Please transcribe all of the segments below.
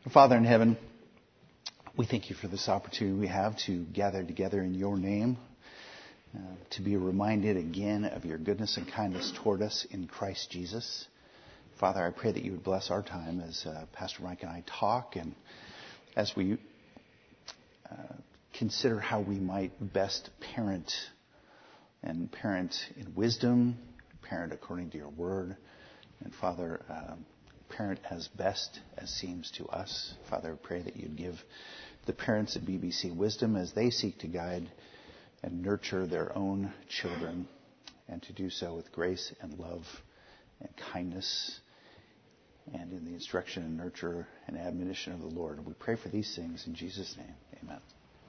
Father in heaven, we thank you for this opportunity we have to gather together in your name, to be reminded again of your goodness and kindness toward us in Christ Jesus. Father, I pray that you would bless our time as Pastor Mike and I talk, and as we consider how we might best parent, and parent in wisdom, parent according to your word, and Father, parent as best as seems to us. Father, I pray that you'd give the parents at BBC wisdom as they seek to guide and nurture their own children, and to do so with grace and love and kindness, and in the instruction and nurture and admonition of the Lord. We pray for these things in Jesus' name. Amen.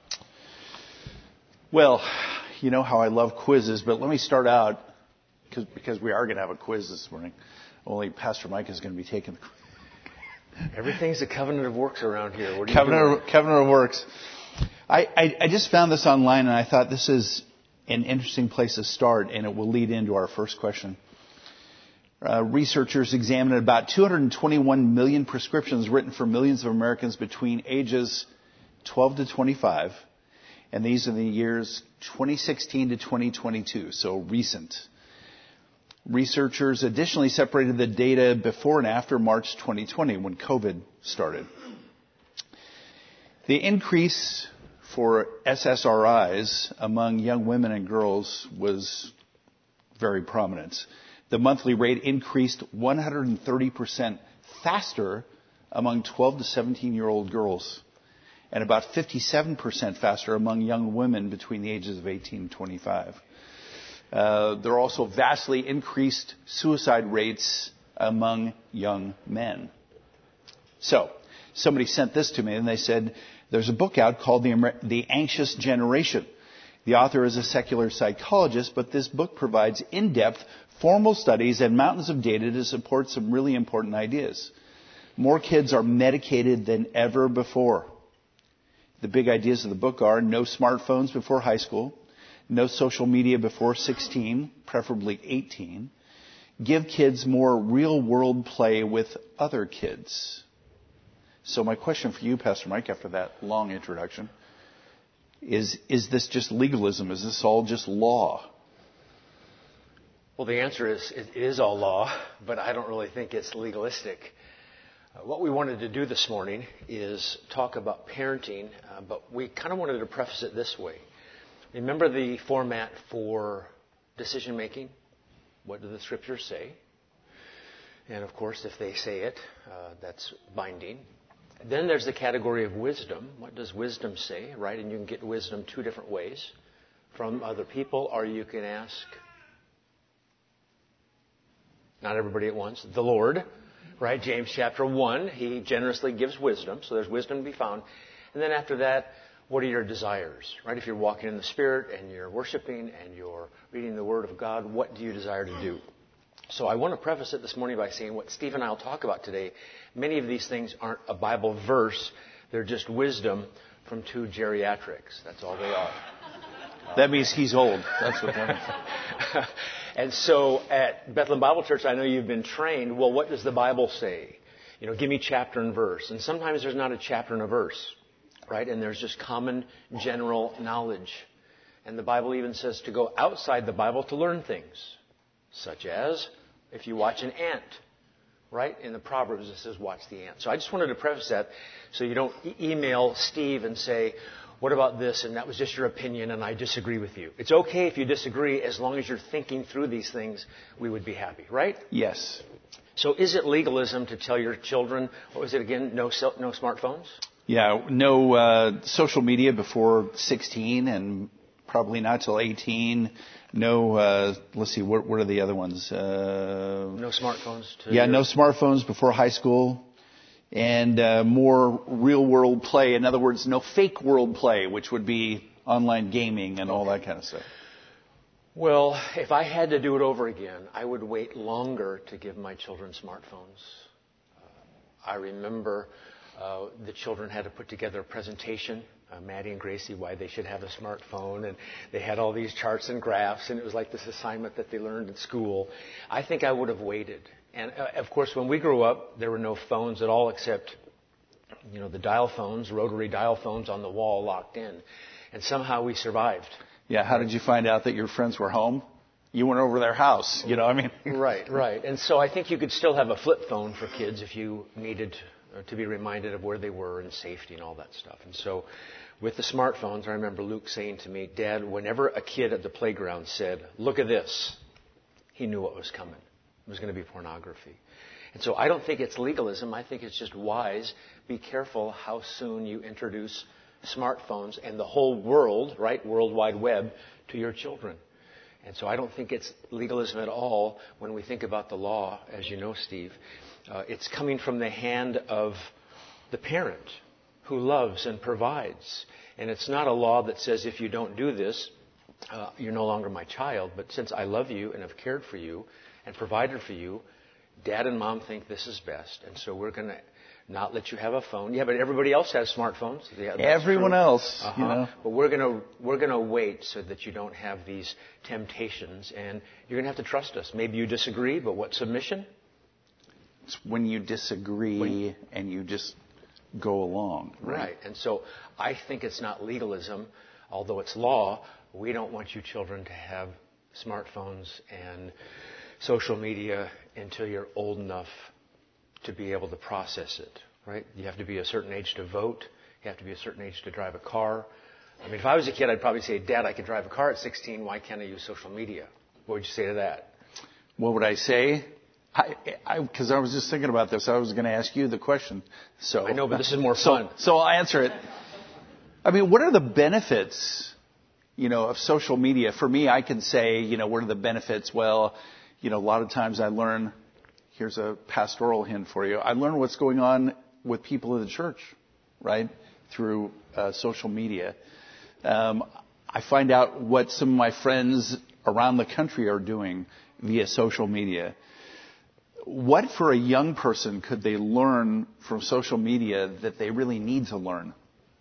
Well, you know how I love quizzes, but let me start out, because we are going to have a quiz this morning. Only Pastor Mike is going to be taking the quiz. Everything's a covenant of works around here. What are Covenant of works. I just found this online, and I thought this is an interesting place to start, and it will lead into our first question. Researchers examined about 221 million prescriptions written for millions of Americans between ages 12 to 25, and these are the years 2016 to 2022, so recent. Researchers additionally separated the data before and after March 2020, when COVID started. The increase for SSRIs among young women and girls was very prominent. The monthly rate increased 130% faster among 12 to 17-year-old girls, and about 57% faster among young women between the ages of 18 and 25. There are also vastly increased suicide rates among young men. So, somebody sent this to me, and they said, there's a book out called The Anxious Generation. The author is a secular psychologist, but this book provides in-depth, formal studies and mountains of data to support some really important ideas. More kids are medicated than ever before. The big ideas of the book are no smartphones before high school, no social media before 16, preferably 18. Give kids more real-world play with other kids. So my question for you, Pastor Mike, after that long introduction, is this just legalism? Is this all just law? Well, the answer is it is all law, but I don't really think it's legalistic. What we wanted to do this morning is talk about parenting, but we kind of wanted to preface it this way. Remember the format for decision making? What do the scriptures say? And of course, if they say it, that's binding. Then there's the category of wisdom. What does wisdom say, right? And you can get wisdom two different ways. From other people, or you can ask, not everybody at once, the Lord, right? James chapter 1, he generously gives wisdom. So there's wisdom to be found. And then after that, what are your desires, right? If you're walking in the Spirit and you're worshiping and you're reading the Word of God, what do you desire to do? So I want to preface it this morning by saying what Steve and I will talk about today. Many of these things aren't a Bible verse. They're just wisdom from two geriatrics. That's all they are. That means he's old. That's what that means. And so at Bethlehem Bible Church, I know you've been trained. Well, what does the Bible say? You know, give me chapter and verse. And sometimes there's not a chapter and a verse. Right? And there's just common general knowledge. And the Bible even says to go outside the Bible to learn things. Such as if you watch an ant. Right? In the Proverbs it says watch the ant. So I just wanted to preface that so you don't email Steve and say, what about this? And that was just your opinion and I disagree with you. It's okay if you disagree as long as you're thinking through these things. We would be happy. Right? Yes. So is it legalism to tell your children, what was it again, no smartphones? Yeah, no social media before 16 and probably not till 18. No, let's see, what are the other ones? No smartphones. No smartphones before high school. And more real-world play. In other words, no fake world play, which would be online gaming and all that kind of stuff. Well, if I had to do it over again, I would wait longer to give my children smartphones. I remember the children had to put together a presentation, Maddie and Gracie, why they should have a smartphone. And they had all these charts and graphs, and it was like this assignment that they learned in school. I think I would have waited. And, of course, when we grew up, there were no phones at all except the dial phones, rotary dial phones on the wall locked in. And somehow we survived. Yeah, how did you find out that your friends were home? You went over their house, Right. And so I think you could still have a flip phone for kids if you needed to be reminded of where they were and safety and all that stuff. And so with the smartphones, I remember Luke saying to me, Dad, whenever a kid at the playground said, look at this, he knew what was coming. It was going to be pornography. And so I don't think it's legalism. I think it's just wise. Be careful how soon you introduce smartphones and the whole world, right, World Wide Web, to your children. And so I don't think it's legalism at all when we think about the law, as you know, Steve. It's coming from the hand of the parent who loves and provides. And it's not a law that says if you don't do this, you're no longer my child. But since I love you and have cared for you and provided for you, Dad and Mom think this is best. And so we're going to not let you have a phone. Yeah, but everybody else has smartphones. Yeah, everyone else, But we're going to wait so that you don't have these temptations, and you're going to have to trust us. Maybe you disagree, but what, submission? It's when you disagree and you just go along. Right. And so I think it's not legalism, although it's law. We don't want you children to have smartphones and social media until you're old enough to be able to process it, right? You have to be a certain age to vote. You have to be a certain age to drive a car. I mean, if I was a kid, I'd probably say, Dad, I could drive a car at 16. Why can't I use social media? What would you say to that? What would I say? Because I was just thinking about this. I was going to ask you the question. So I know, but this is more fun. So I'll answer it. I mean, what are the benefits, of social media? For me, I can say, what are the benefits? Well, a lot of times I learn. Here's a pastoral hint for you. I learn what's going on with people in the church, right, through social media. I find out what some of my friends around the country are doing via social media. What for a young person could they learn from social media that they really need to learn?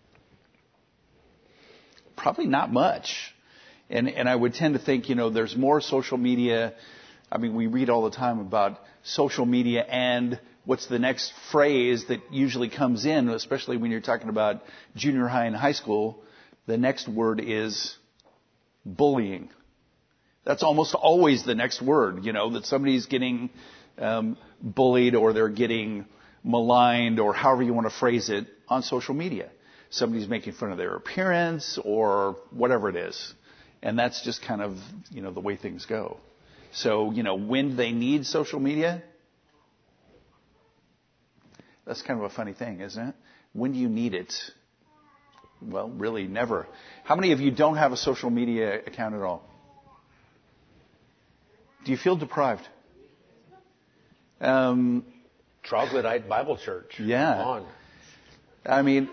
Probably not much. And I would tend to think, there's more social media. I mean, we read all the time about social media and what's the next phrase that usually comes in, especially when you're talking about junior high and high school. The next word is bullying. That's almost always the next word, that somebody's getting bullied or they're getting maligned or however you want to phrase it on social media. Somebody's making fun of their appearance or whatever it is. And that's just kind of, the way things go. So, when do they need social media? That's kind of a funny thing, isn't it? When do you need it? Well, really, never. How many of you don't have a social media account at all? Do you feel deprived? Troglodyte Bible Church. Yeah. Come on. I mean,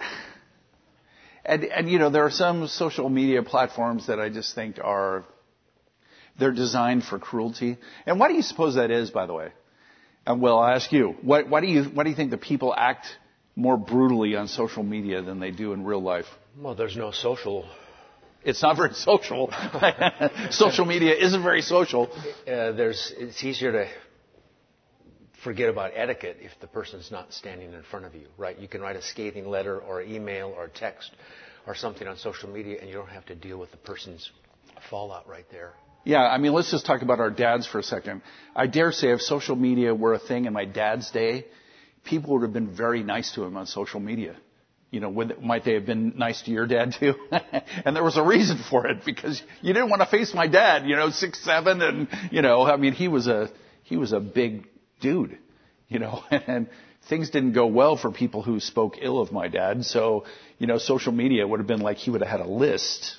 and there are some social media platforms that I just think they're designed for cruelty. And why do you suppose that is, by the way? Well, I'll ask you. Why do you think the people act more brutally on social media than they do in real life? Well, there's no social. It's not very social. Social media isn't very social. It's easier to forget about etiquette if the person's not standing in front of you, right? You can write a scathing letter or email or text or something on social media, and you don't have to deal with the person's fallout right there. Yeah, I mean, let's just talk about our dads for a second. I dare say if social media were a thing in my dad's day, people would have been very nice to him on social media. Might they have been nice to your dad too? And there was a reason for it, because you didn't want to face my dad, 6'7", and, I mean, he was a big dude, and things didn't go well for people who spoke ill of my dad. So, social media would have been like he would have had a list,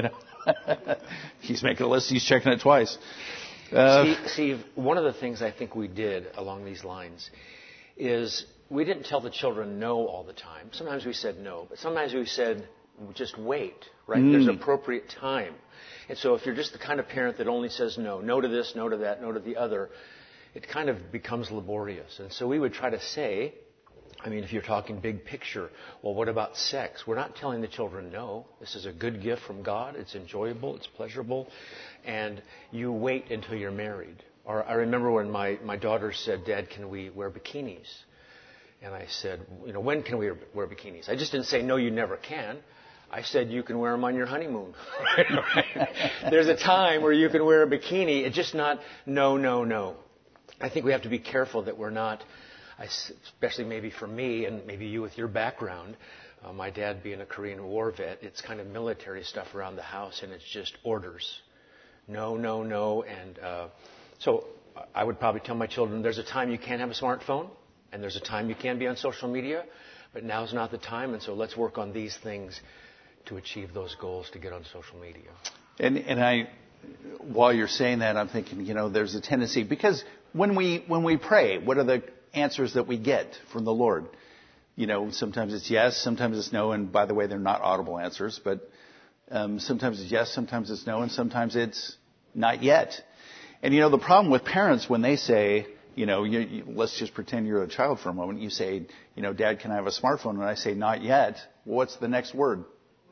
He's making a list, he's checking it twice. Steve, one of the things I think we did along these lines is we didn't tell the children no all the time. Sometimes we said no, but sometimes we said just wait, right? There's appropriate time. And so if you're just the kind of parent that only says no to this, no to that, no to the other, it kind of becomes laborious. And so we would try to say, if you're talking big picture, well, what about sex? We're not telling the children no. This is a good gift from God. It's enjoyable. It's pleasurable. And you wait until you're married. Or I remember when my daughter said, Dad, can we wear bikinis? And I said, when can we wear bikinis? I just didn't say, no, you never can. I said, you can wear them on your honeymoon. There's a time where you can wear a bikini. It's just not, no. I think we have to be careful that we're not, especially maybe for me and maybe you with your background, my dad being a Korean War vet, it's kind of military stuff around the house, and it's just orders. No. And so I would probably tell my children, there's a time you can't have a smartphone, and there's a time you can be on social media, but now's not the time, and so let's work on these things to achieve those goals to get on social media. And while you're saying that, I'm thinking, there's a tendency, because when we pray, what are the answers that we get from the Lord? Sometimes it's yes, sometimes it's no, and by the way, they're not audible answers, but sometimes it's yes, sometimes it's no, and sometimes it's not yet. And the problem with parents when they say, let's just pretend you're a child for a moment. You say, Dad, can I have a smartphone? And I say, not yet. Well, what's the next word?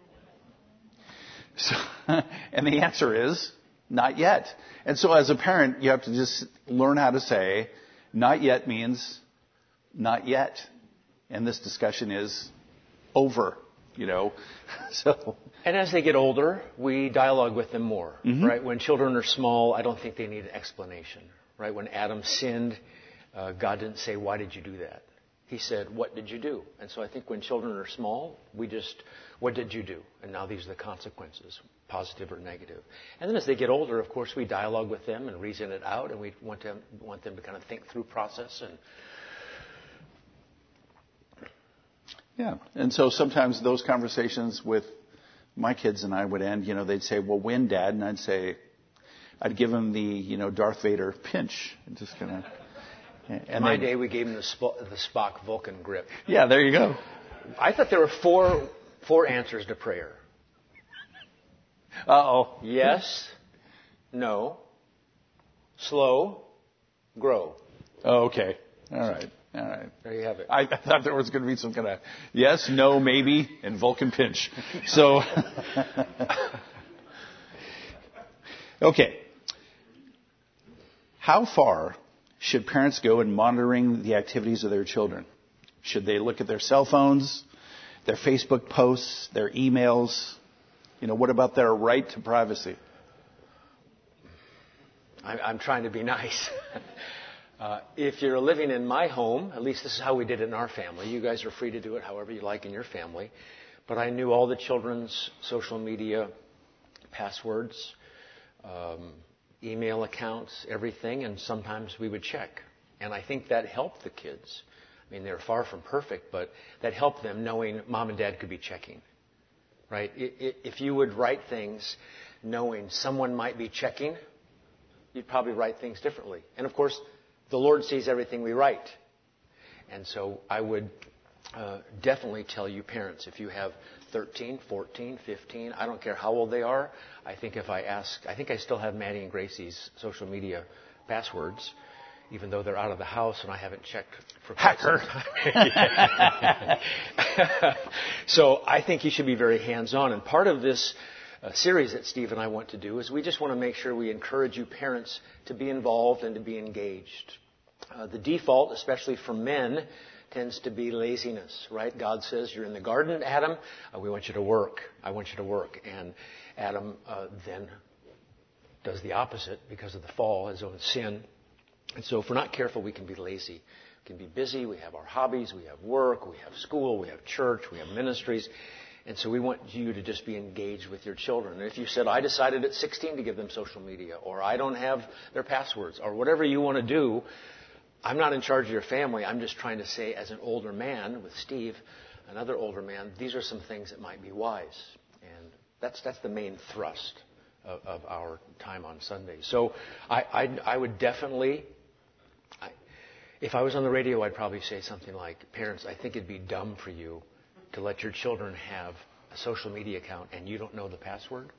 So, and the answer is, not yet. And so as a parent, you have to just learn how to say, not yet means not yet. And this discussion is over, So. And as they get older, we dialogue with them more, right? When children are small, I don't think they need an explanation, right? When Adam sinned, God didn't say, why did you do that? He said, what did you do? And so I think when children are small, we just, what did you do? And now these are the consequences, positive or negative. And then as they get older, of course, we dialogue with them and reason it out, and we want them to kind of think through process. Yeah. And so sometimes those conversations with my kids and I would end, they'd say, well, when, Dad? And I'd give them the, Darth Vader pinch. Just kind of. In my day, we gave them the Spock Vulcan grip. Yeah, there you go. I thought there were four answers to prayer. Uh-oh. Yes, no, slow, grow. Oh, okay. All right. There you have it. I thought there was going to be some kind of yes, no, maybe, and Vulcan pinch. So, okay. How far should parents go in monitoring the activities of their children? Should they look at their cell phones, their Facebook posts, their emails? What about their right to privacy? I'm trying to be nice. If you're living in my home, at least this is how we did it in our family. You guys are free to do it however you like in your family. But I knew all the children's social media passwords, email accounts, everything, and sometimes we would check. And I think that helped the kids. I mean, they're far from perfect, but that helped them knowing Mom and Dad could be checking. Right? If you would write things knowing someone might be checking, you'd probably write things differently. And of course, the Lord sees everything we write. And so I would definitely tell you parents, if you have 13, 14, 15, I don't care how old they are, I think if I ask, I think I still have Maddie and Gracie's social media passwords, even though they're out of the house and I haven't checked for quite some time. So I think you should be very hands-on. And part of this series that Steve and I want to do is we just want to make sure we encourage you parents to be involved and to be engaged. The default, especially for men, tends to be laziness, right? God says, you're in the garden, Adam. We want you to work. I want you to work. And Adam then does the opposite because of the fall, his own sin. And so if we're not careful, we can be lazy. We can be busy. We have our hobbies. We have work. We have school. We have church. We have ministries. And so we want you to just be engaged with your children. And if you said, I decided at 16 to give them social media, or I don't have their passwords, or whatever you want to do, I'm not in charge of your family. I'm just trying to say, as an older man with Steve, another older man, these are some things that might be wise. And that's the main thrust of our time on Sunday. So I would definitely, if I was on the radio, I'd probably say something like, parents, I think it'd be dumb for you to let your children have a social media account and you don't know the password.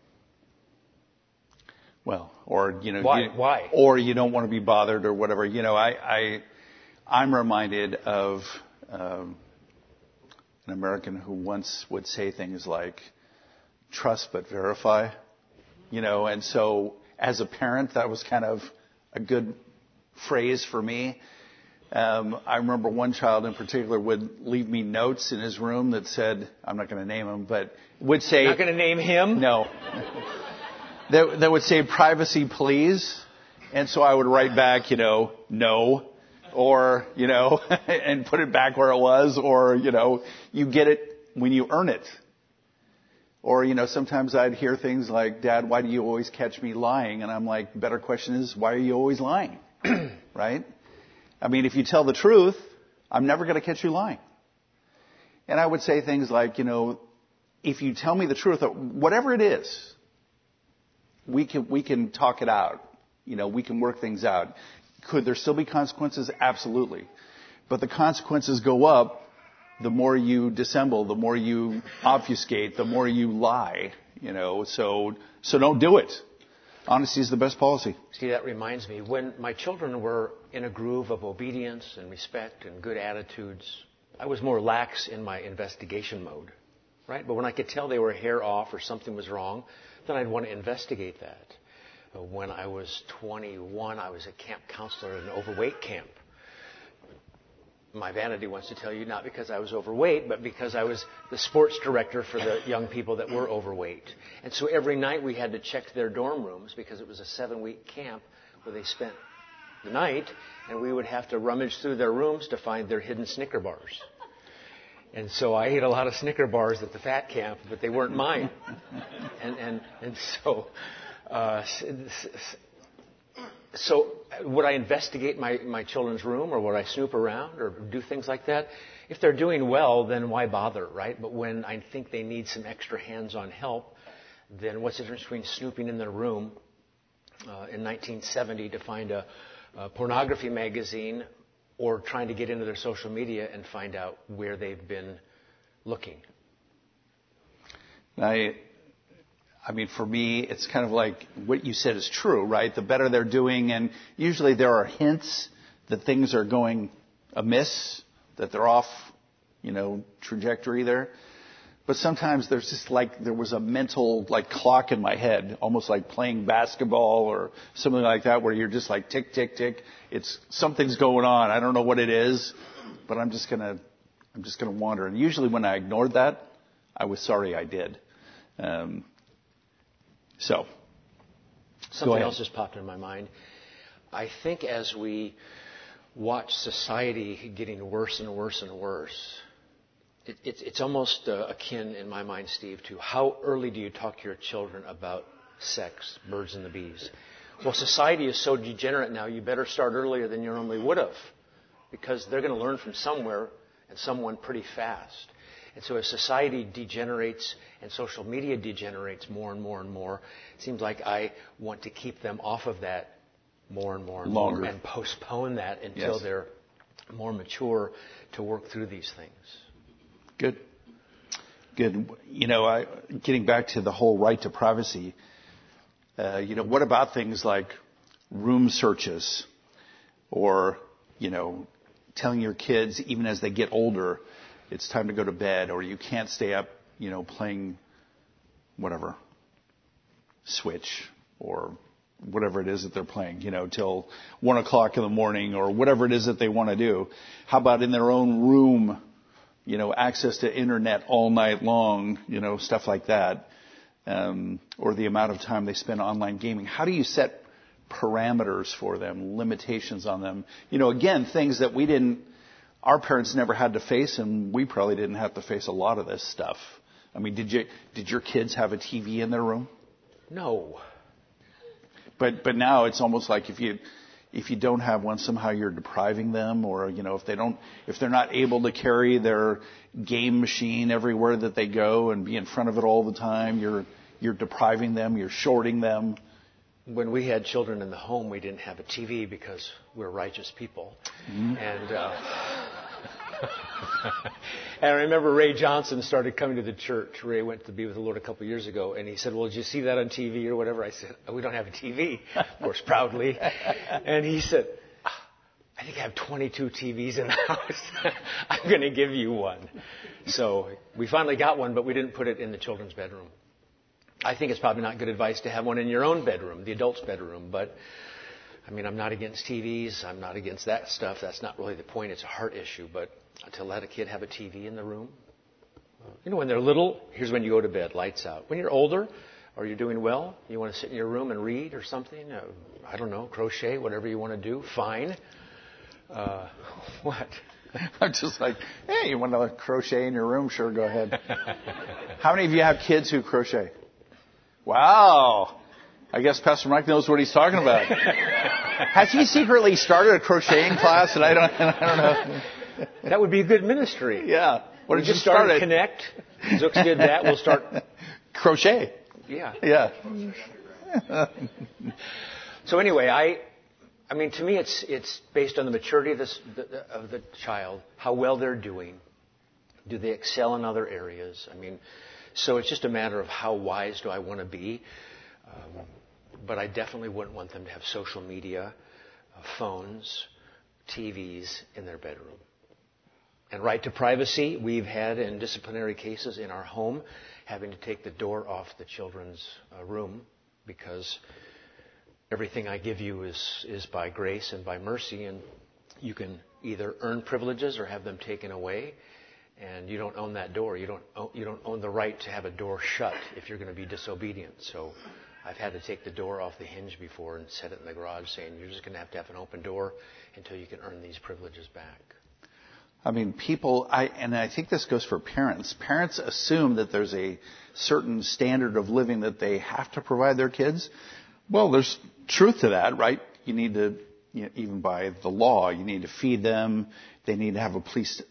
Well, or, why? Or you don't want to be bothered or whatever. I'm reminded of an American who once would say things like, trust but verify, and so as a parent, that was kind of a good phrase for me. I remember one child in particular would leave me notes in his room that said, I'm not going to name him, but would say... Not going to name him? No. that would say, privacy, please. And so I would write back, no. Or, and put it back where it was. Or, you get it when you earn it. Or, sometimes I'd hear things like, Dad, why do you always catch me lying? And I'm like, the better question is, why are you always lying? Right? I mean, if you tell the truth, I'm never going to catch you lying. And I would say things like, if you tell me the truth, whatever it is, we can talk it out. We can work things out. Could there still be consequences? Absolutely. But the consequences go up the more you dissemble, the more you obfuscate, the more you lie. So don't do it. Honesty is the best policy. See, that reminds me, when my children were in a groove of obedience and respect and good attitudes, I was more lax in my investigation mode, right? But when I could tell they were a hair off or something was wrong, then I'd want to investigate that. When I was 21, I was a camp counselor in an overweight camp. My vanity wants to tell you not because I was overweight, but because I was the sports director for the young people that were overweight. And so every night we had to check their dorm rooms because it was a 7-week camp where they spent the night, and we would have to rummage through their rooms to find their hidden Snicker bars. And so I ate a lot of Snicker bars at the fat camp, but they weren't mine. And so would I investigate my children's room, or would I snoop around or do things like that? If they're doing well, then why bother, right? But when I think they need some extra hands-on help, then what's the difference between snooping in their room in 1970 to find a pornography magazine or trying to get into their social media and find out where they've been looking? I mean, for me, it's kind of like what you said is true, right? The better they're doing, and usually there are hints that things are going amiss, that they're off, trajectory there. But sometimes there's just there was a mental clock in my head, almost like playing basketball or something like that, where you're just like tick, tick, tick. Something's going on. I don't know what it is, but I'm just gonna wander. And usually when I ignored that, I was sorry I did. Something else just popped in my mind. I think as we watch society getting worse and worse and worse, it's almost akin, in my mind, Steve, to how early do you talk to your children about sex, birds and the bees? Well, society is so degenerate now, you better start earlier than you normally would have, because they're going to learn from somewhere and someone pretty fast. And so as society degenerates and social media degenerates more and more and more, it seems like I want to keep them off of that more and more and more and postpone that until they're more mature to work through these things. Good. Getting back to the whole right to privacy, what about things like room searches or, telling your kids even as they get older, it's time to go to bed, or you can't stay up, playing whatever, Switch or whatever it is that they're playing, till 1 o'clock in the morning or whatever it is that they want to do. How about in their own room, access to internet all night long, stuff like that, or the amount of time they spend online gaming. How do you set parameters for them, limitations on them? Again, things that our parents never had to face, and we probably didn't have to face a lot of this stuff. I mean, did your kids have a TV in their room? No. But now it's almost like if you don't have one, somehow you're depriving them, or if they're not able to carry their game machine everywhere that they go and be in front of it all the time, you're depriving them, you're shorting them. When we had children in the home, we didn't have a TV because we're righteous people. Mm-hmm. And I remember Ray Johnson started coming to the church. Ray went to be with the Lord a couple of years ago, and he said, well, did you see that on TV or whatever? I said, we don't have a TV, of course, proudly. And he said, I think I have 22 TVs in the house. I'm going to give you one. So we finally got one, but we didn't put it in the children's bedroom. I think it's probably not good advice to have one in your own bedroom, the adult's bedroom, but I mean, I'm not against TVs. I'm not against that stuff. That's not really the point. It's a heart issue. But to let a kid have a TV in the room, when they're little, here's when you go to bed, lights out. When you're older or you're doing well, you want to sit in your room and read or something. I don't know, crochet, whatever you want to do, fine. What? I'm just like, hey, you want to crochet in your room? Sure, go ahead. How many of you have kids who crochet? Wow. I guess Pastor Mike knows what he's talking about. Has he secretly started a crocheting class and I don't know? That would be a good ministry. Yeah. What did you start? Connect. Zooks did that. We'll start crochet. Yeah. Yeah. So anyway, I mean, to me, it's based on the maturity of the child, how well they're doing. Do they excel in other areas? I mean, so it's just a matter of how wise do I want to be. But I definitely wouldn't want them to have social media, phones, TVs in their bedroom. And right to privacy, we've had in disciplinary cases in our home having to take the door off the children's room because everything I give you is by grace and by mercy, and you can either earn privileges or have them taken away, and you don't own that door. You don't own the right to have a door shut if you're going to be disobedient. So I've had to take the door off the hinge before and set it in the garage saying you're just going to have an open door until you can earn these privileges back. I mean, and I think this goes for parents. Parents assume that there's a certain standard of living that they have to provide their kids. Well, there's truth to that, right? You need to, even by the law, you need to feed them. They need to have a place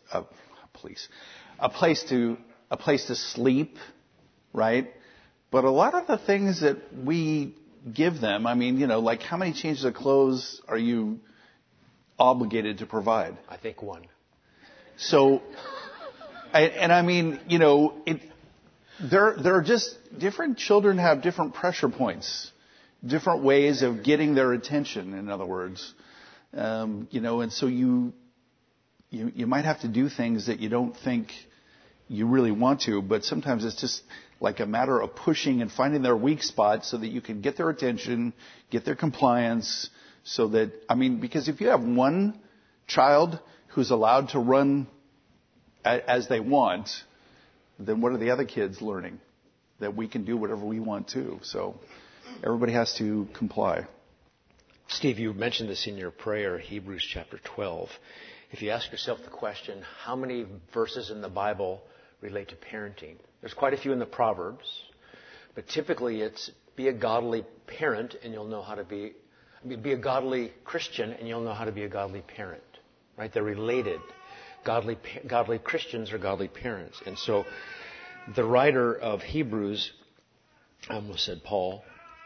to sleep, right? But a lot of the things that we give them, I mean, like how many changes of clothes are you obligated to provide? I think one. So, I mean, there are just different children have different pressure points, different ways of getting their attention. In other words, and so you might have to do things that you don't think you really want to, but sometimes it's just like a matter of pushing and finding their weak spot so that you can get their attention, get their compliance, so that, I mean, because if you have one child who's allowed to run as they want, then what are the other kids learning? That we can do whatever we want to. So everybody has to comply. Steve, you mentioned this in your prayer, Hebrews chapter 12. If you ask yourself the question, how many verses in the Bible relate to parenting? There's quite a few in the Proverbs, but typically it's be a godly parent and you'll know how to be a godly Christian and you'll know how to be a godly parent. Right? They're related. Godly Christians are godly parents. And so the writer of Hebrews, I almost said Paul,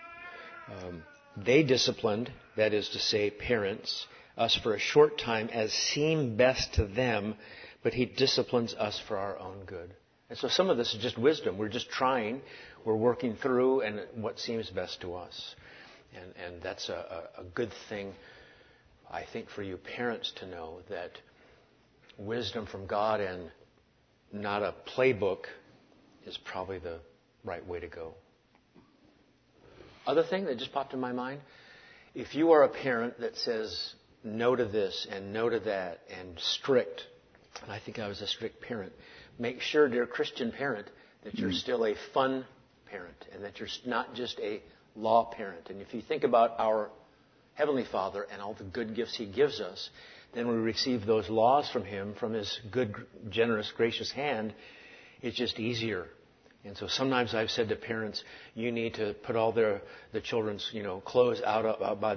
they disciplined, that is to say, parents, us for a short time as seemed best to them, but he disciplines us for our own good. And so some of this is just wisdom. We're just trying. We're working through and what seems best to us. And that's a good thing, I think, for you parents to know, that wisdom from God and not a playbook is probably the right way to go. Other thing that just popped in my mind, if you are a parent that says no to this and no to that and strict, and I think I was a strict parent, make sure, dear Christian parent, that you're still a fun parent and that you're not just a law parent. And if you think about our Heavenly Father and all the good gifts He gives us, then we receive those laws from Him, from His good, generous, gracious hand. It's just easier. And so sometimes I've said to parents, you need to put all the children's clothes out by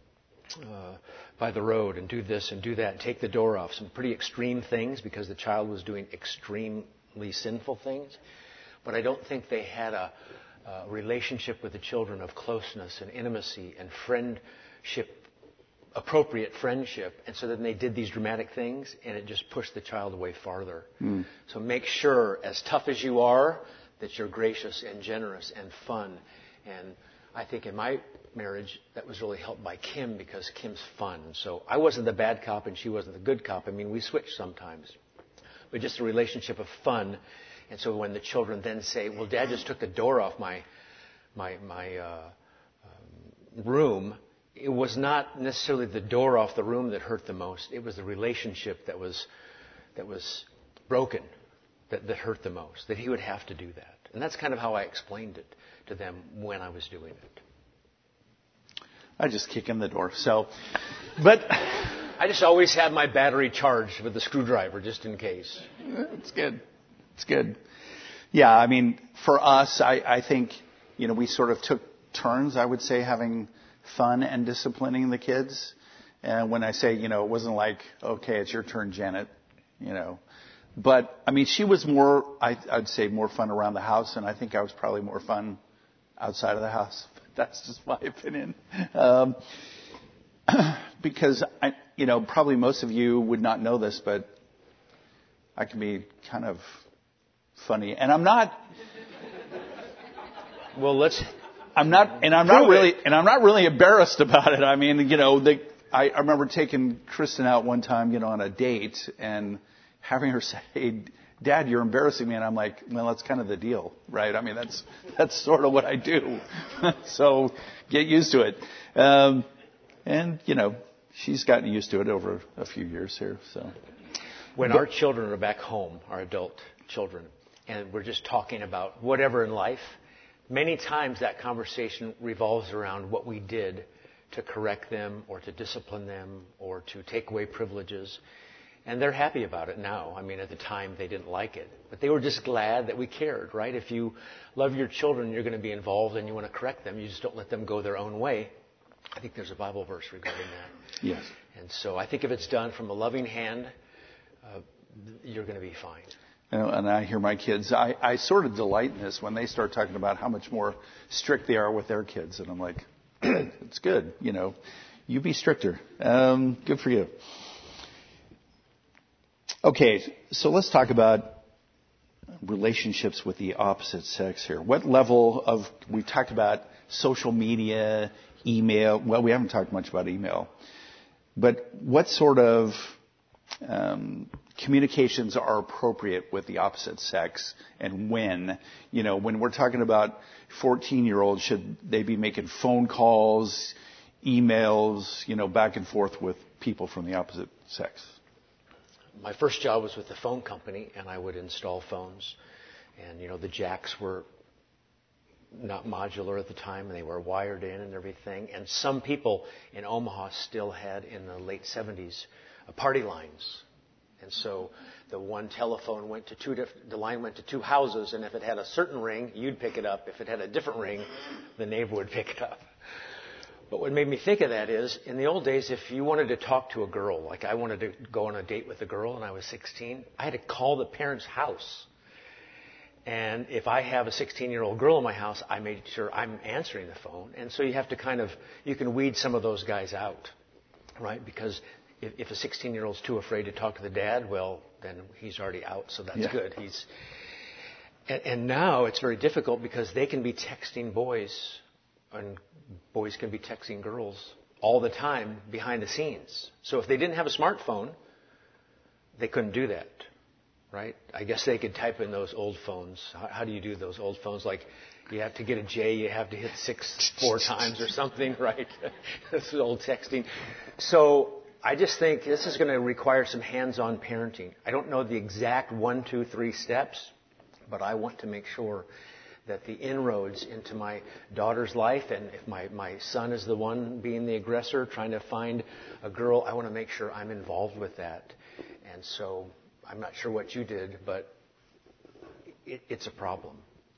the road and do this and do that and take the door off. Some pretty extreme things because the child was doing extremely sinful things. But I don't think they had a relationship with the children of closeness and intimacy and friendship, appropriate friendship. And so then they did these dramatic things and it just pushed the child away farther. So make sure, as tough as you are, that you're gracious and generous and fun. And I think in my marriage, that was really helped by Kim because Kim's fun. So I wasn't the bad cop and she wasn't the good cop. I mean, we switched sometimes. But just a relationship of fun. And so when the children then say, well, Dad just took the door off my room, it was not necessarily the door off the room that hurt the most. It was the relationship that was broken that hurt the most, that he would have to do that. And that's kind of how I explained it to them when I was doing it. I just kick in the door. But I just always have my battery charged with a screwdriver just in case. It's good. It's good. Yeah, I mean, for us, I think, we sort of took turns, I would say, having fun and disciplining the kids. And when I say, it wasn't like, okay, it's your turn, Janet, But, I mean, she was more, I'd say, more fun around the house, and I think I was probably more fun outside of the house. That's just my opinion. Because, probably most of you would not know this, but I can be kind of funny. And I'm not... Well, I'm not really embarrassed about it. I mean, I remember taking Kristen out one time, on a date and having her say, "Dad, you're embarrassing me." And I'm like, well, that's kind of the deal, right? I mean, that's sort of what I do. So get used to it. And, she's gotten used to it over a few years here. So when our children are back home, our adult children, and we're just talking about whatever in life, many times that conversation revolves around what we did to correct them or to discipline them or to take away privileges. And they're happy about it now. I mean, at the time, they didn't like it. But they were just glad that we cared, right? If you love your children, you're going to be involved and you want to correct them. You just don't let them go their own way. I think there's a Bible verse regarding that. Yes. And so I think if it's done from a loving hand, you're going to be fine. And I hear my kids, I sort of delight in this when they start talking about how much more strict they are with their kids. And I'm like, good, it's good. You be stricter. Good for you. Okay, so let's talk about relationships with the opposite sex here. What level of, we talked about social media, email. Well, we haven't talked much about email. But what sort of communications are appropriate with the opposite sex and when? When we're talking about 14-year-olds, should they be making phone calls, emails, back and forth with people from the opposite sex? My first job was with the phone company, and I would install phones. And, the jacks were not modular at the time, and they were wired in and everything. And some people in Omaha still had, in the late 70s, party lines. And so the one telephone went to the line went to two houses, and if it had a certain ring, you'd pick it up. If it had a different ring, the neighbor would pick it up. But what made me think of that is, in the old days, if you wanted to talk to a girl, like I wanted to go on a date with a girl and I was 16, I had to call the parents' house. And if I have a 16-year-old girl in my house, I made sure I'm answering the phone. And so you have to you can weed some of those guys out, right? Because if a 16-year-old's too afraid to talk to the dad, well, then he's already out, so that's good. And now it's very difficult because they can be texting boys, and boys can be texting girls all the time behind the scenes. So if they didn't have a smartphone, they couldn't do that, right? I guess they could type in those old phones. How do you do those old phones? Like, you have to get a J, you have to hit 4 times or something, right? This is old texting. So I just think this is going to require some hands-on parenting. I don't know the exact 1, 2, 3 steps, but I want to make sure that the inroads into my daughter's life, and if my son is the one being the aggressor, trying to find a girl, I want to make sure I'm involved with that. And so I'm not sure what you did, but it's a problem.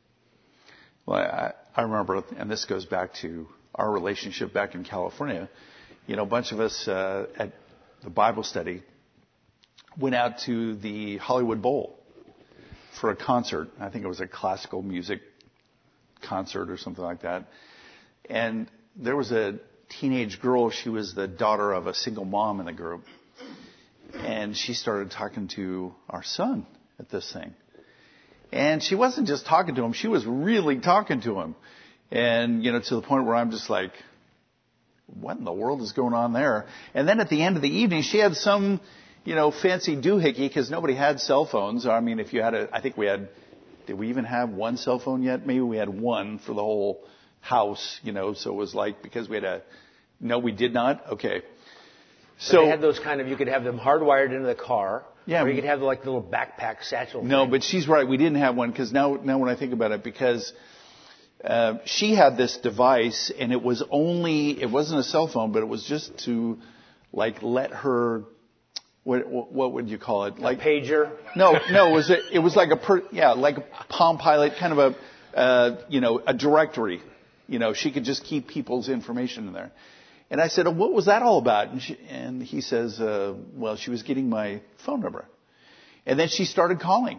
Well, I remember, and this goes back to our relationship back in California. A bunch of us at the Bible study went out to the Hollywood Bowl for a concert. I think it was a classical music concert or something like that. And there was a teenage girl. She was the daughter of a single mom in the group. And she started talking to our son at this thing. And she wasn't just talking to him. She was really talking to him. And, to the point where I'm just like, what in the world is going on there? And then at the end of the evening, she had some, fancy doohickey, because nobody had cell phones. I mean, if you had I think we had, did we even have one cell phone yet? Maybe we had one for the whole house, so it was like, because we had No, we did not? Okay. So they had those you could have them hardwired into the car. Yeah. Or you could have the little backpack satchel No, thing. but she's right. We didn't have one because now when I think about it, because she had this device and it wasn't a cell phone, but it was just to let her, what would you call it? Like a pager? No, it was like like a Palm Pilot, kind of a directory. She could just keep people's information in there. And I said, what was that all about? And he says, well, she was getting my phone number. And then she started calling.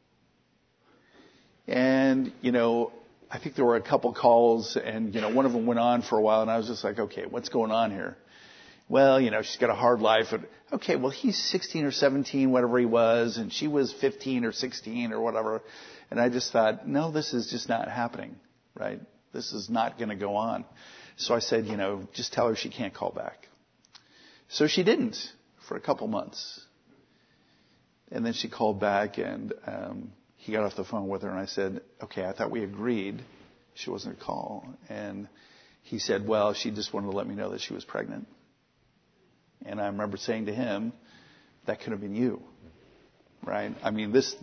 And, I think there were a couple calls and, one of them went on for a while and I was just like, okay, what's going on here? Well, she's got a hard life. And, okay, well, he's 16 or 17, whatever he was, and she was 15 or 16 or whatever. And I just thought, no, this is just not happening, right? This is not going to go on. So I said, just tell her she can't call back. So she didn't for a couple months. And then she called back and he got off the phone with her and I said, okay, I thought we agreed she wasn't going to call. And he said, well, she just wanted to let me know that she was pregnant. And I remember saying to him, that could have been you, right? I mean, it's,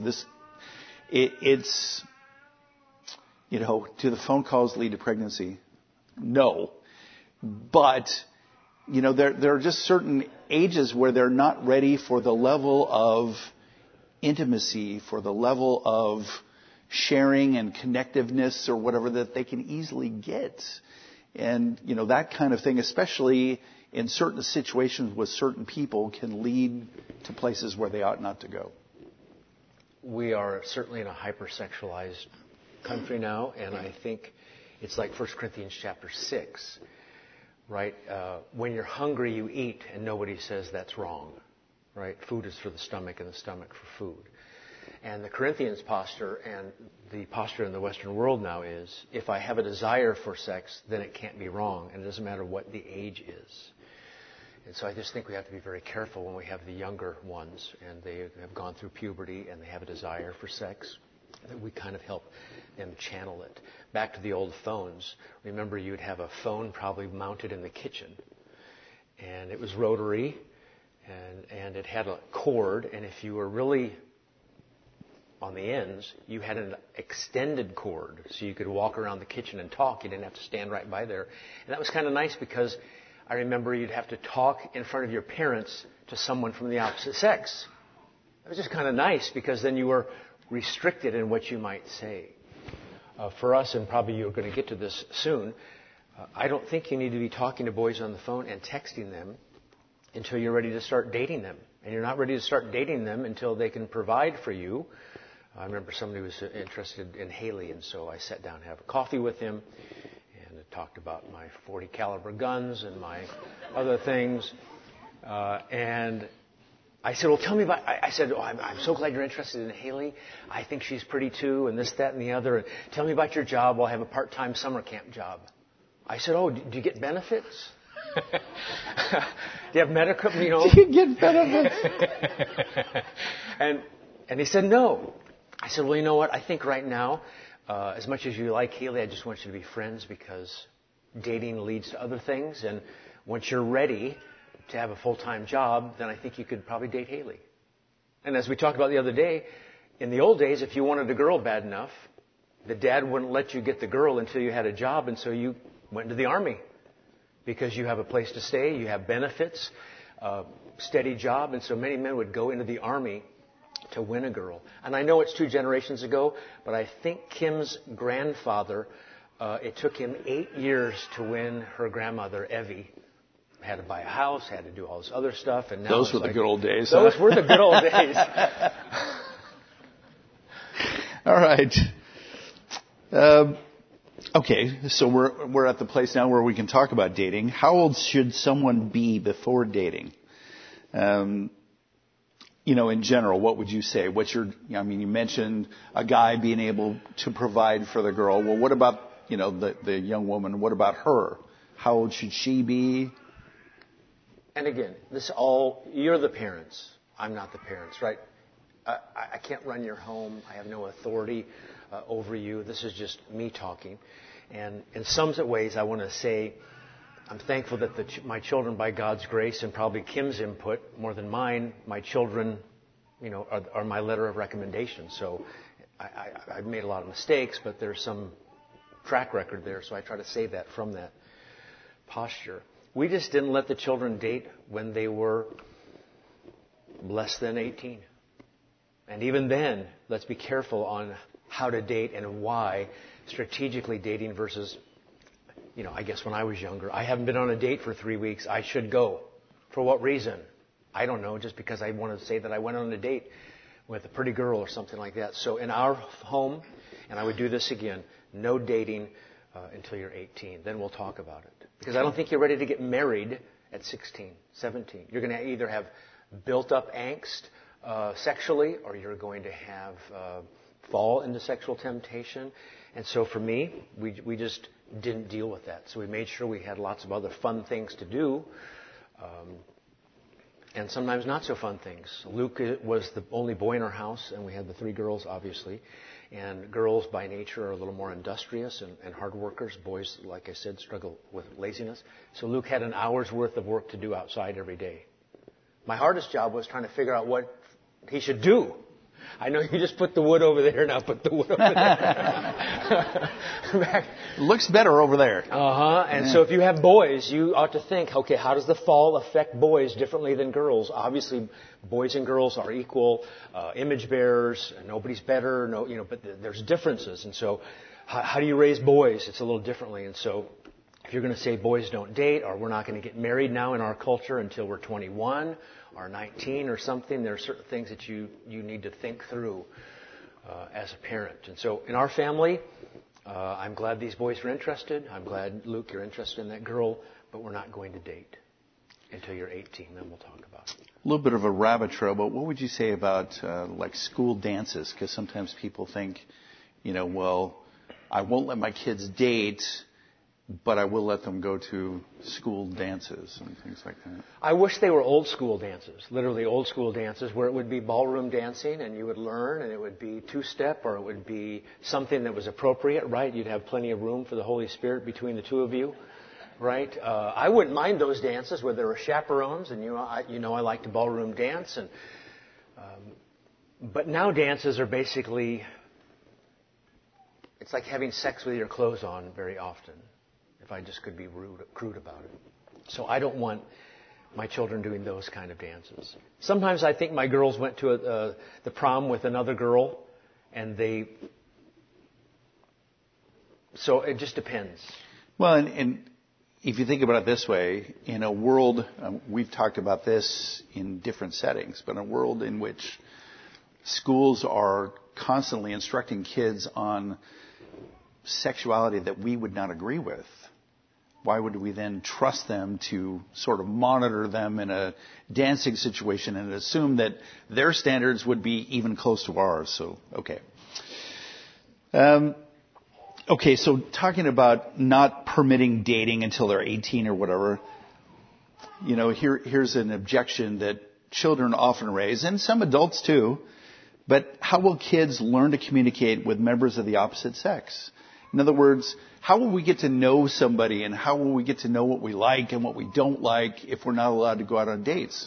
do the phone calls lead to pregnancy? No. But, there are just certain ages where they're not ready for the level of intimacy, for the level of sharing and connectiveness or whatever that they can easily get. And, that kind of thing, especially in certain situations with certain people, can lead to places where they ought not to go. We are certainly in a hypersexualized country now, and I think it's like 1 Corinthians chapter 6, right? When you're hungry, you eat, and nobody says that's wrong, right? Food is for the stomach, and the stomach for food. And the Corinthians posture and the posture in the Western world now is, if I have a desire for sex, then it can't be wrong, and it doesn't matter what the age is. And so I just think we have to be very careful when we have the younger ones, and they have gone through puberty, and they have a desire for sex, that we kind of help them channel it. Back to the old phones. Remember, you'd have a phone probably mounted in the kitchen. And it was rotary, and it had a cord, and if you were really on the ends, you had an extended cord, so you could walk around the kitchen and talk. You didn't have to stand right by there. And that was kind of nice because I remember you'd have to talk in front of your parents to someone from the opposite sex. It was just kind of nice because then you were restricted in what you might say. For us, and probably you're going to get to this soon, I don't think you need to be talking to boys on the phone and texting them until you're ready to start dating them. And you're not ready to start dating them until they can provide for you. I remember somebody was interested in Haley, and so I sat down to have a coffee with him and talked about my .40 caliber guns and my other things. And I said, well, tell me about, I said, I'm so glad you're interested in Haley. I think she's pretty too, and this, that, and the other. And tell me about your job. Well, I have a part-time summer camp job. I said, oh, do you get benefits? Do you have medical, Do you get benefits? And he said, no. I said, well, you know what? I think right now, as much as you like Haley, I just want you to be friends because dating leads to other things. And once you're ready to have a full-time job, then I think you could probably date Haley. And as we talked about the other day, in the old days, if you wanted a girl bad enough, the dad wouldn't let you get the girl until you had a job, and so you went into the Army because you have a place to stay, you have benefits, steady job, and so many men would go into the Army to win a girl. And I know it's 2 generations ago, but I think Kim's grandfather, it took him 8 years to win her grandmother, Evie. Had to buy a house, had to do all this other stuff, and now those were the good old days. Those were the good old days. All right. Okay, so we're at the place now where we can talk about dating. How old should someone be before dating? In general, what would you say? You mentioned a guy being able to provide for the girl. Well, what about, the young woman? What about her? How old should she be? And again, you're the parents. I'm not the parents, right? I can't run your home. I have no authority over you. This is just me talking. And in some ways, I want to say I'm thankful that my children, by God's grace and probably Kim's input more than mine, my children, are my letter of recommendation. So I've made a lot of mistakes, but there's some track record there, so I try to save that from that posture. We just didn't let the children date when they were less than 18. And even then, let's be careful on how to date and why. Strategically dating versus, I guess when I was younger, I haven't been on a date for 3 weeks. I should go. For what reason? I don't know, just because I want to say that I went on a date with a pretty girl or something like that. So in our home, and I would do this again, no dating until you're 18. Then we'll talk about it. Because I don't think you're ready to get married at 16, 17. You're going to either have built up angst sexually, or you're going to have fall into sexual temptation. And so for me, we just didn't deal with that. So we made sure we had lots of other fun things to do, and sometimes not so fun things. Luke was the only boy in our house, and we had the 3 girls, obviously. And girls, by nature, are a little more industrious and hard workers. Boys, like I said, struggle with laziness. So Luke had an hour's worth of work to do outside every day. My hardest job was trying to figure out what he should do. I know you just put the wood over there, now put the wood over there. Looks better over there. And so if you have boys, you ought to think, okay, how does the fall affect boys differently than girls? Obviously, boys and girls are equal image bearers. Nobody's better, but there's differences. And so how do you raise boys? It's a little differently. And so if you're going to say boys don't date, or we're not going to get married now in our culture until we're 21 or 19 or something, there are certain things that you need to think through as a parent. And so in our family, I'm glad these boys are interested. I'm glad, Luke, you're interested in that girl, but we're not going to date until you're 18. Then we'll talk about it. A little bit of a rabbit trail, but what would you say about like school dances? Because sometimes people think, well, I won't let my kids date, but I will let them go to school dances and things like that. I wish they were old school dances, literally old school dances, where it would be ballroom dancing and you would learn, and it would be 2-step, or it would be something that was appropriate, right? You'd have plenty of room for the Holy Spirit between the two of you, right? I wouldn't mind those dances where there were chaperones, and I like to ballroom dance, but now dances are basically, it's like having sex with your clothes on very often. If I just could be crude about it. So I don't want my children doing those kind of dances. Sometimes I think my girls went to the prom with another girl, and so it just depends. Well, and if you think about it this way, in a world, we've talked about this in different settings, but in a world in which schools are constantly instructing kids on sexuality that we would not agree with, why would we then trust them to sort of monitor them in a dancing situation and assume that their standards would be even close to ours? So, okay. So talking about not permitting dating until they're 18 or whatever, here's an objection that children often raise, and some adults too, but how will kids learn to communicate with members of the opposite sex? In other words, how will we get to know somebody, and how will we get to know what we like and what we don't like if we're not allowed to go out on dates?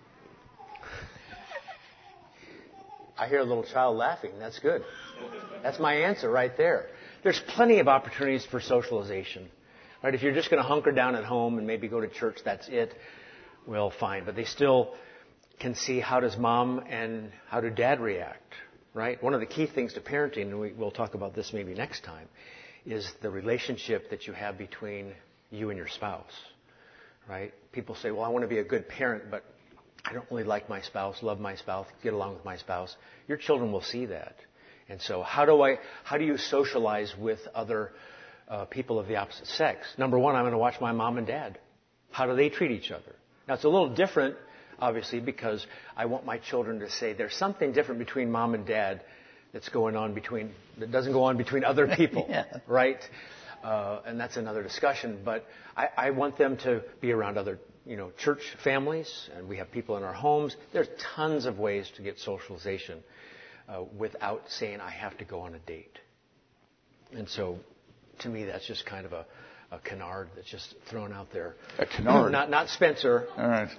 I hear a little child laughing. That's good. That's my answer right there. There's plenty of opportunities for socialization. Right? If you're just going to hunker down at home and maybe go to church, that's it. Well, fine. But they still can see, how does mom and how do dad react? Right? One of the key things to parenting, and we'll talk about this maybe next time, is the relationship that you have between you and your spouse. Right? People say, well, I want to be a good parent, but I don't really like my spouse, love my spouse, get along with my spouse. Your children will see that. And so how do you socialize with other people of the opposite sex? Number one, I'm going to watch my mom and dad. How do they treat each other? Now, it's a little different, obviously, because I want my children to say there's something different between mom and dad that doesn't go on between other people, yeah. Right? And that's another discussion. But I want them to be around other, church families, and we have people in our homes. There's tons of ways to get socialization without saying I have to go on a date. And so, to me, that's just kind of a canard that's just thrown out there. A canard? Not Spencer. All right.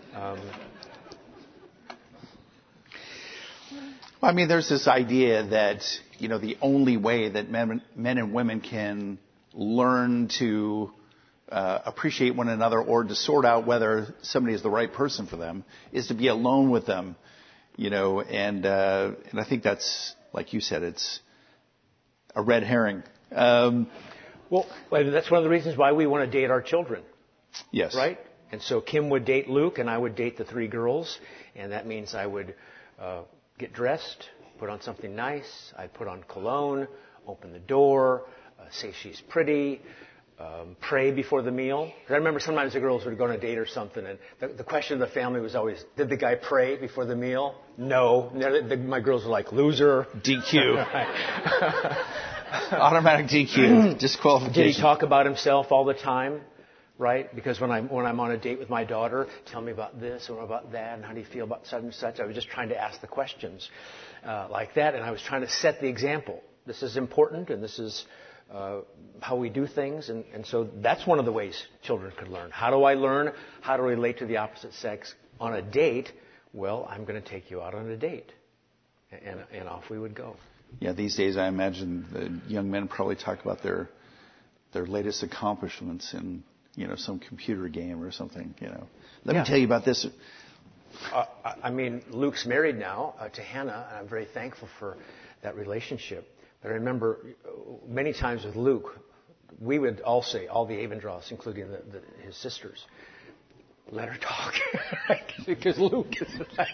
Well, I mean, there's this idea that, the only way that men and women can learn to appreciate one another or to sort out whether somebody is the right person for them is to be alone with them, and I think that's, like you said, it's a red herring. Well, that's one of the reasons why we want to date our children. Yes. Right? And so Kim would date Luke, and I would date the 3 girls, and that means I would get dressed, put on something nice, I'd put on cologne, open the door, say she's pretty, pray before the meal. I remember sometimes the girls would go on a date or something, and the question of the family was always, did the guy pray before the meal? No. My girls were like, loser. DQ. Automatic DQ. Disqualification. Did he talk about himself all the time? Right? Because when I'm on a date with my daughter, tell me about this or about that, and how do you feel about such and such? I was just trying to ask the questions like that, and I was trying to set the example. This is important, and this is how we do things, and so that's one of the ways children could learn. How do I learn how to relate to the opposite sex on a date? Well, I'm going to take you out on a date, and off we would go. Yeah, these days I imagine the young men probably talk about their latest accomplishments in some computer game or something. Let me tell you about this. I mean, Luke's married now to Hannah, and I'm very thankful for that relationship. But I remember many times with Luke, we would all say, all the Avendroths, including his sisters, let her talk. Because Luke is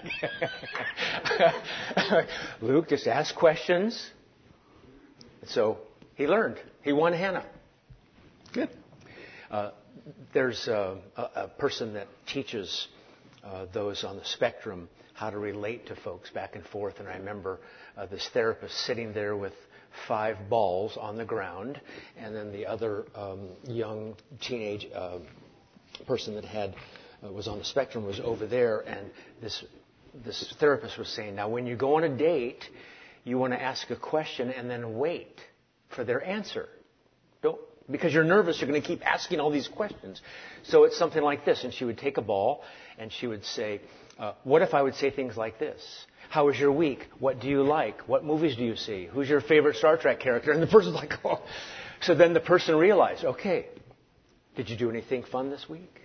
like... Luke just asked questions. So he learned. He won Hannah. Good. There's a person that teaches those on the spectrum how to relate to folks back and forth. And I remember this therapist sitting there with 5 balls on the ground, and then the other young teenage person that was on the spectrum was over there. And this therapist was saying, now when you go on a date, you want to ask a question and then wait for their answer. Because you're nervous, you're going to keep asking all these questions. So it's something like this. And she would take a ball and she would say, what if I would say things like this? How was your week? What do you like? What movies do you see? Who's your favorite Star Trek character? And the person's like, oh. So then the person realized, okay, did you do anything fun this week?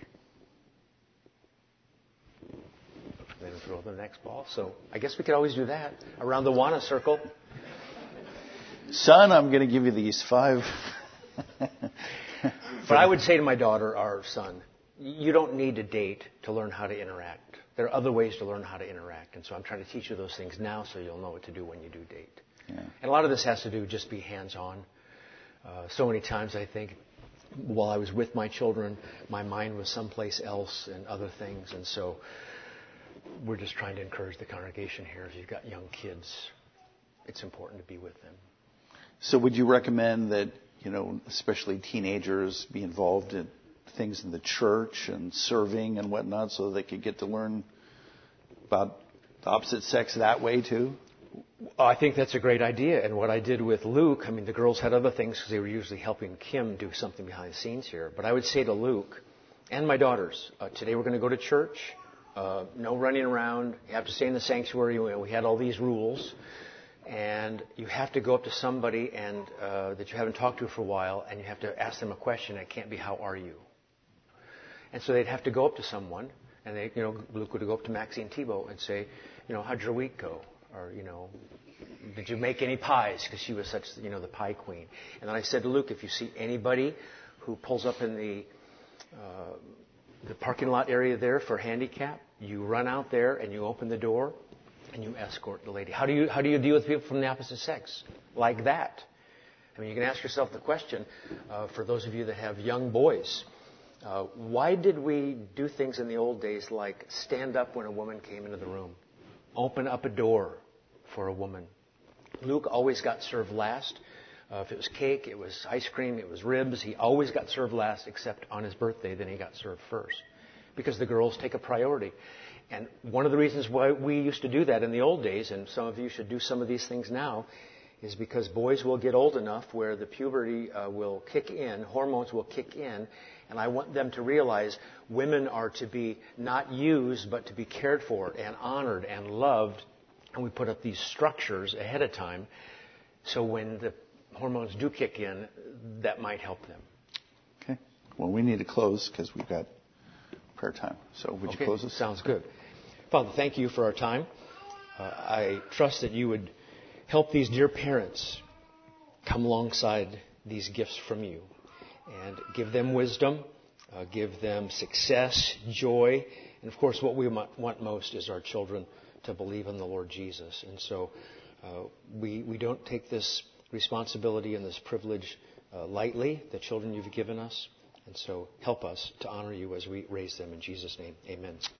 Then throw the next ball. So I guess we could always do that around the Wana circle. Son, I'm going to give you these 5... But I would say to my daughter, our son, you don't need to date to learn how to interact. There are other ways to learn how to interact. And so I'm trying to teach you those things now so you'll know what to do when you do date. Yeah. And a lot of this has to do just be hands-on. So many times I think while I was with my children, my mind was someplace else and other things. And so we're just trying to encourage the congregation here. If you've got young kids, it's important to be with them. So would you recommend that, especially teenagers be involved in things in the church and serving and whatnot so they could get to learn about the opposite sex that way too? I think that's a great idea. And what I did with Luke, the girls had other things because they were usually helping Kim do something behind the scenes here. But I would say to Luke and my daughters, today we're going to go to church. No running around. You have to stay in the sanctuary. We had all these rules. And you have to go up to somebody and that you haven't talked to for a while, and you have to ask them a question. It can't be, how are you? And so they'd have to go up to someone, and Luke would go up to Maxine Tebow and say, how'd your week go? Or, did you make any pies? Because she was such, the pie queen. And then I said to Luke, if you see anybody who pulls up in the parking lot area there for handicap, you run out there and you open the door. And you escort the lady. How do you deal with people from the opposite sex? Like that. You can ask yourself the question, for those of you that have young boys, why did we do things in the old days like stand up when a woman came into the room? Open up a door for a woman. Luke always got served last. If it was cake, it was ice cream, it was ribs. He always got served last, except on his birthday, then he got served first. Because the girls take a priority. And one of the reasons why we used to do that in the old days, and some of you should do some of these things now, is because boys will get old enough where the puberty will kick in, hormones will kick in, and I want them to realize women are to be not used, but to be cared for and honored and loved. And we put up these structures ahead of time, so when the hormones do kick in, that might help them. Okay. Well, we need to close because we've got prayer time. So would you close us? Sounds good. Father, thank you for our time. I trust that you would help these dear parents come alongside these gifts from you and give them wisdom, give them success, joy, and of course what we want most is our children to believe in the Lord Jesus. And so we don't take this responsibility and this privilege lightly, the children you've given us. And so help us to honor you as we raise them in Jesus' name. Amen.